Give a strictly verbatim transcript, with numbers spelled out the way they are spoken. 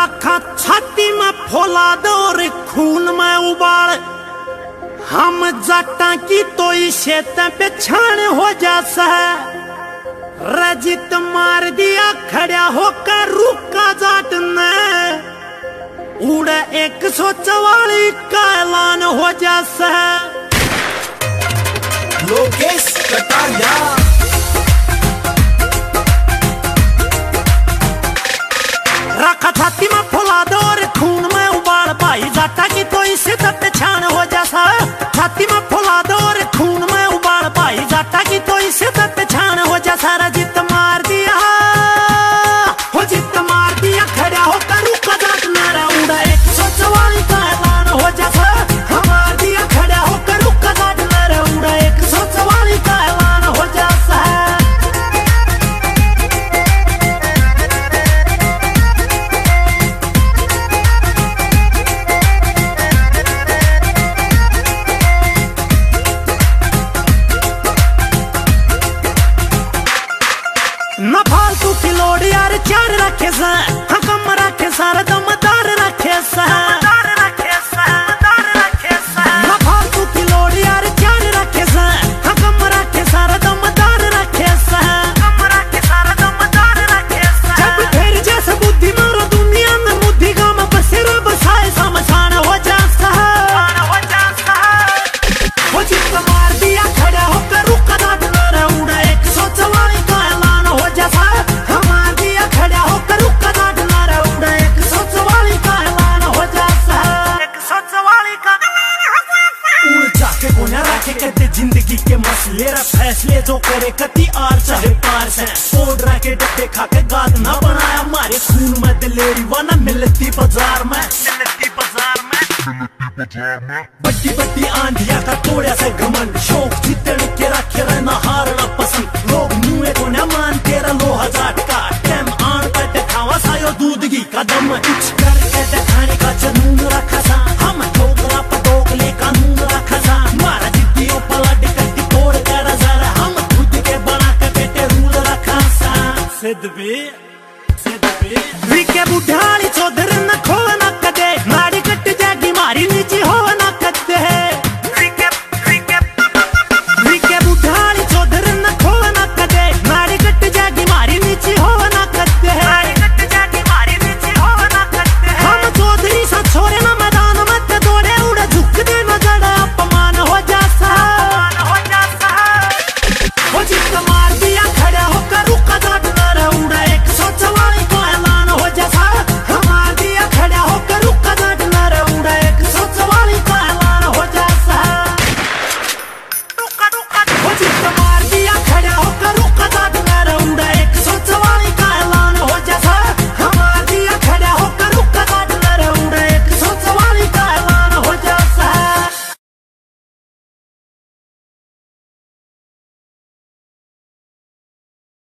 राखा छाती में फौला दो और खून में उबाल। हम जाटा की तो इसे पे छान हो जासा है। रजित मार दिया खड़ा होकर रुका जाट ने। उड़े एक सौ चवाली का ऐलान हो जासा है। लोकेश कटारिया रखा छाती में फौला दो और खून में उबाल। भाई जाटा की तो इसे तब छान हो जासा। छाती में फौला दो और खून में उबाल। भाई जाटा की तो इसे तब छान हो जासा। रजित मार दिया हो जित मार दिया खड़ा होकर रुका जाट नारा। उड़ा एक सौ चवाली का ऐलान हो जासा। हमार दिया खड़ा होकर रुका जाट नारा। उड़ा एक सौ चवाली का ऐलान हो जासा है। न फालतू की लोड यार चार रखे सा। कम रखे सारे दमदार रखे सा। न फालतू की लोड यार चार रखे सा। कम रखे सारे दमदार रखे सा। जब फिर जैसे बुद्धि मारो दुनिया में बुद्धि गाम बसेरा बसाए समझाना हो जाता है। वो जितना मार दिया खड़ा होकर रुका जाट नारा। उड़ा एक सौ चवाली का ऐलान हो जाता। हमार दिया खड़ा होकर रुका जाट नारा। उड़ा एक सौ चवाली का ऐलान हो जाता। एक सौ चवाली का उड़ जाके कोना राखे करते जिंदगी के मसले रा फैसले जो करे कति आर चाहे पार से। सोड राके डब्बे खाके गाद ना बनाया। हमारे खून में दिलेरी वाना मिलती बाजार में। मिलती बाजार में बड्डी बड्डी आंधिया का तोड़ा से घमंड। शौक जीतने के रखे रहना हारना पसंद। लोग मुँह को न मान तेरा लोहा जाट का। टाइम आन पर दिखावा सायो दूध की कदम। कुछ करके दिखाने का जुनून रखा था। हम ठोकरा पटोकले कानून रखा था। मारा जिद्दियों पलट कट्टी तोड़ कर जरा। हम खुद के बना के बेटे रूल रखा सा। सिद्ध भी सिद्ध भी विके बुढ़ाली चौधर न खोल